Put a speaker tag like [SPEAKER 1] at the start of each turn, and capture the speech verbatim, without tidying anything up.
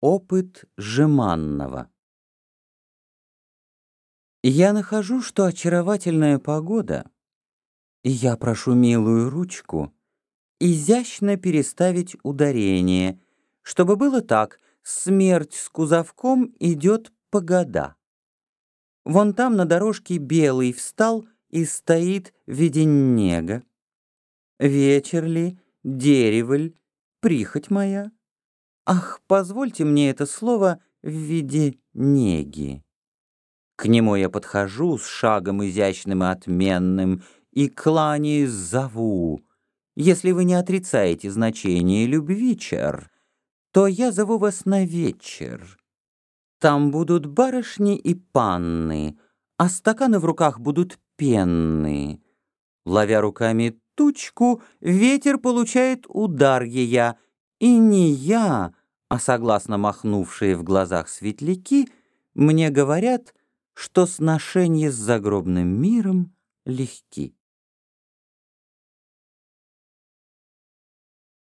[SPEAKER 1] Опыт Жеманного. Я нахожу, что очаровательная погода, и я прошу милую ручку изящно переставить ударение, чтобы было так: смерть с кузовком идет погода. Вон там на дорожке белый встал и стоит в виде нега. Вечер ли, дерево ль, прихоть моя? Ах, позвольте мне это слово в виде неги. К нему я подхожу с шагом изящным и отменным и, кланяясь, зову. Если вы не отрицаете значение любви, чер, то я зову вас на вечер. Там будут барышни и панны, а стаканы в руках будут пенные. Ловя руками тучку, ветер получает удар ея, и не я, а согласно махнувшие в глазах светляки, мне говорят, что сношения с загробным миром легки.